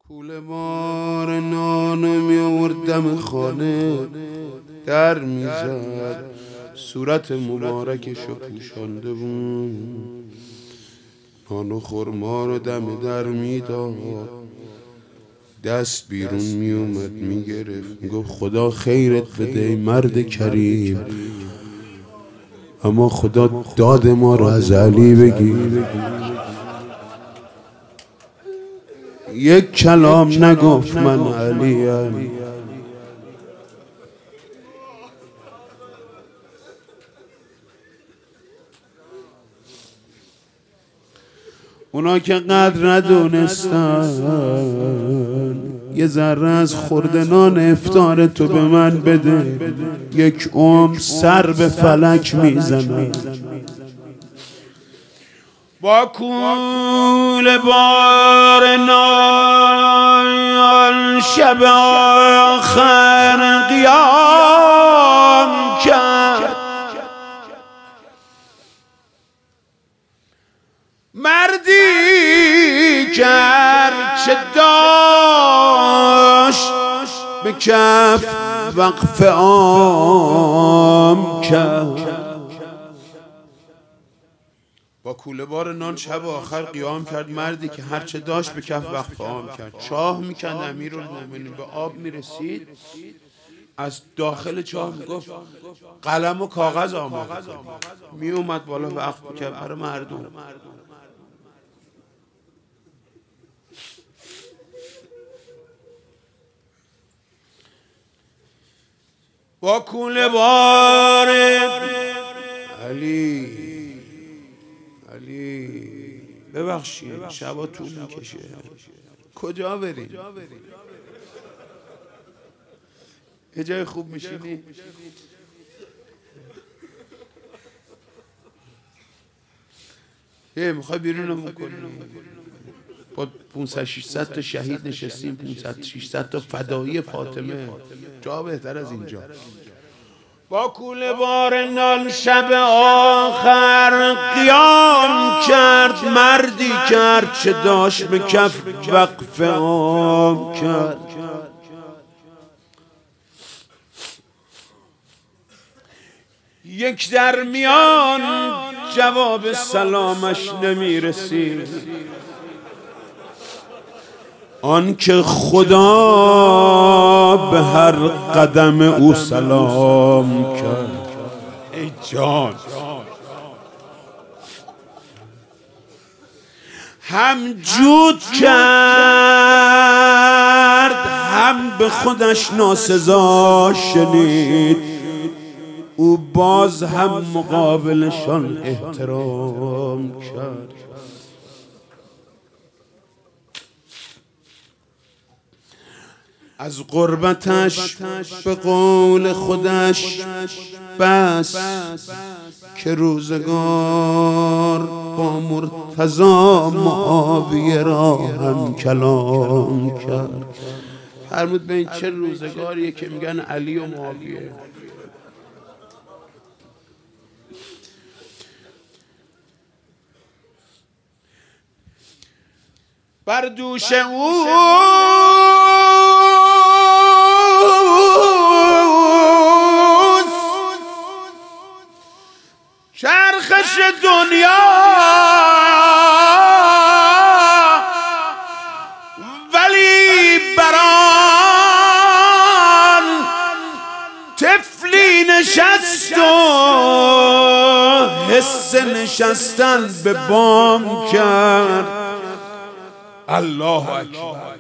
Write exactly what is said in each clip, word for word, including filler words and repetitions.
کوله بار نانو می آورد دم خانه در میزد، صورت مبارکشو پوشانده بود، نان و خرما رو دم در میداد، دست بیرون می اومد می گرفت، می گفت خدا خیرت بده ای مرد کریم، اما خدا داد ما رو از علی بگیر. یک کلام نگفت من علیم. اونا که قدر ندونستن یه ذره از خورده نان افطار تو به من بده، یک عمر سر به فلک میزنم. با کوله بار نان شب آخر قیام کرد، مردی کرد چه داشت به کف وقف عام کرد. با کوله بار نان شب آخر قیام کرد، مردی که هرچه داشت به کف وقف عام کرد. چاه میکند امیرالمومنین، به آب میرسید، از داخل چاه میگفت قلم و کاغذ آماده می اومد بالا وقف میکرد برای مردم. با کوله بار علی علی ببخشید شبا طول میکشه، کجا بریم؟ یه جای خوب میشینی؟ یه میخوای بیرونمون کنی؟ با پانصد ششصد تا شهید نشستیم، پانصد ششصد تا فدایی فاطمه، جا بهتر از اینجا. با کوله بار نان شب آخر قیام کرد، مردی کرد چه داشت به کف وقف عام کرد. یک در میان جواب سلامش نمی رسید، آن که خدا به هر قدم او سلام کرد. ای جان، هم جود کرد هم به خودش ناسزا شنید، او باز هم مقابلشان احترام کرد. از غربتش به قول خودش بس که روزگار با مرتضی معاویه را هم کلام کرد. فرمود به این چه روزگاریه که میگن علی و معاویه. بر دوش او چرخش دنیا، ولی بران طفلی نشست و حس نشستن به بام کرد. الله اکبر.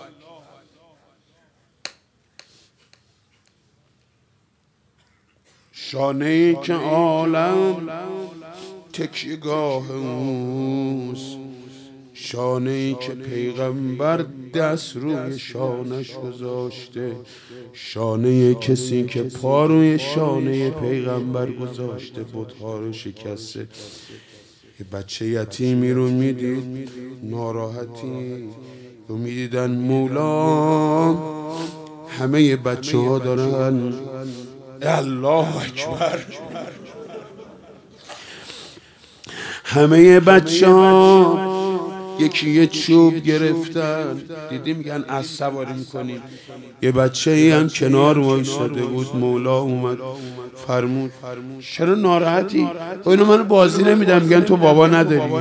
شانه‌ای که عالم تکیه‌گاه اوست، شانه‌ای که پیغمبر دست روی شانش گذاشته، شانه کسی که پا روی شانه پیغمبر گذاشته بت‌ها رو شکسته. یه بچه یتیمی رو میدید ناراحتی رو میدیدن مولا، همه بچه ها دارن الله اکبر، همه بچه ها یکی یه چوب گرفتن، دیدیم میگن از سواری میکنیم، یه بچه ای هم کنار وایساده بود. مولا اومد فرمود چرا ناراحتی؟ اینو من بازی نمیدم، میگن تو بابا نداری.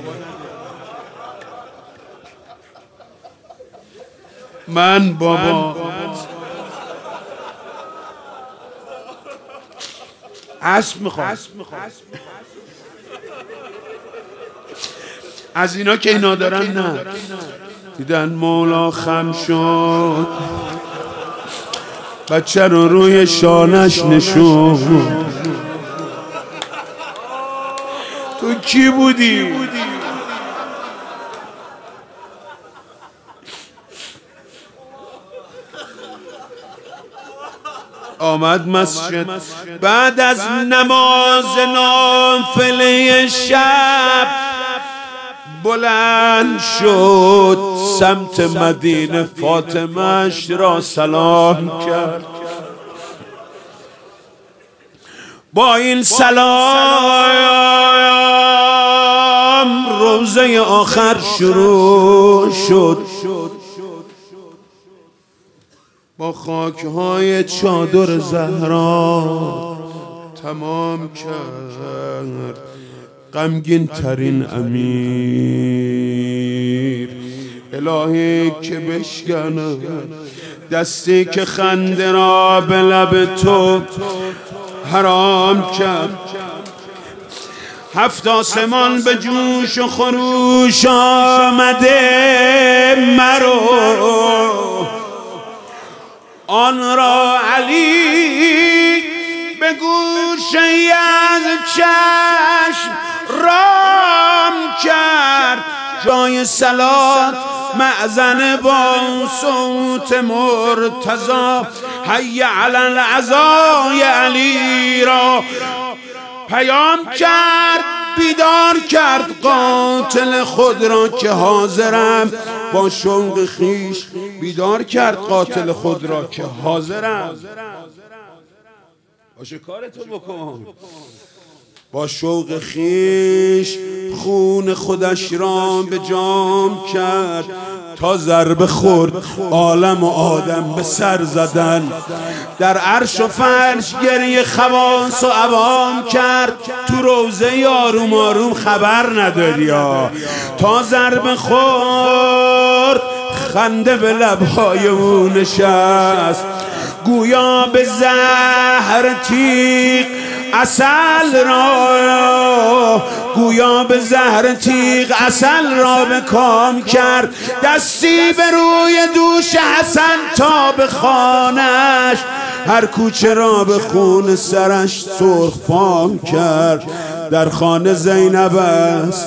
من بابا اسب میخوام، از اینا که اینا دارن نه. دیدن مولا خم شد، بچه رو روی شانش نشون. تو کی بودی؟ آمد مسجد بعد از نماز نافله شب، بلند شد سمت مدینه، فاطمه‌اش را سلام کرد. با این سلام روزه آخر شروع شد، با خاکهای چادر زهرا تمام کرد. غمگین ترین امیر، الهی که بشکنه دستی که خنده را به لب تو حرام کرد. هفت آسمان به جوش و خروش آمده، مرو آن را علی به گوشه از چشم رام کرد. جای صلات مأذن با صوت مرتضی، حی علی العزای علی را پیام کرد. بیدار کرد قاتل خود را که حاضرم، با شوق خیش بیدار کرد قاتل خود را که حاضرم. باشه کارتو بکن. با شوق خیش خون خودش را به جام کرد، تا ضربه خورد عالم و آدم به سر زدن. در عرش و فرش گریه خواص و عوام کرد. تو روزه آروم آروم خبر نداری یا تا ضربه خورد خنده به لبهای او نشست. گویا به زهر تیغ عسل را، گویا به زهر تیغ عسل را به کام کرد. دستی به روی دوش حسن تا به خانش، هر کوچه را به خون سرش سرخ فام کرد. در خانه زینب است،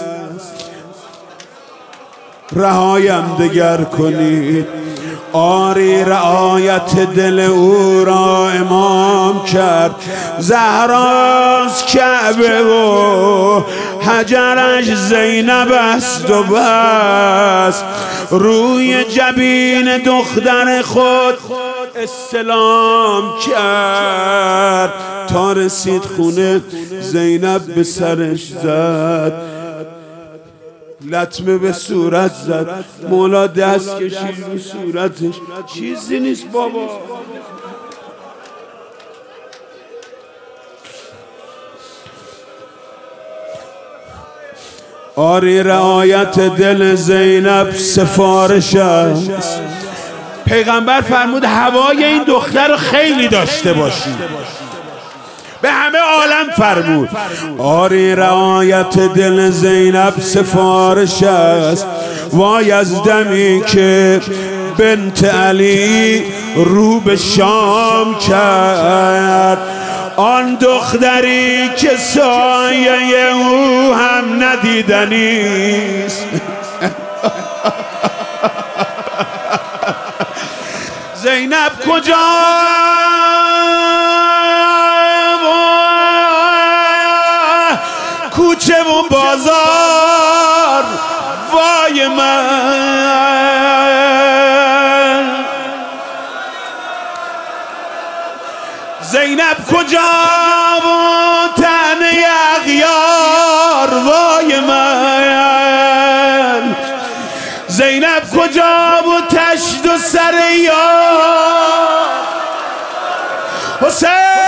رهایم دگر کنید. آری رعایت دل او را امام کرد. زهراست کعبه و حجرش زینب است و بس. روی جبین دختر خود استلام کرد، تا رسید خونه زینب به سرش زد، لطمه به صورت زد. مولا دست کشید رو صورتش، چیزی نیست بابا. آری رعایت دل زینب سفارش است. پیغمبر فرمود هوای این دختر رو خیلی داشته باشی، به همه عالم فرمود. آری رعایت دل زینب سفارش است. وای از دمی که بنت علی رو به شام کرد، آن دختری که سایه او هم ندیدنیست. زینب کجا کوچه و بازار، وای من. زینب کجا و تن اغیار، وای من. حسین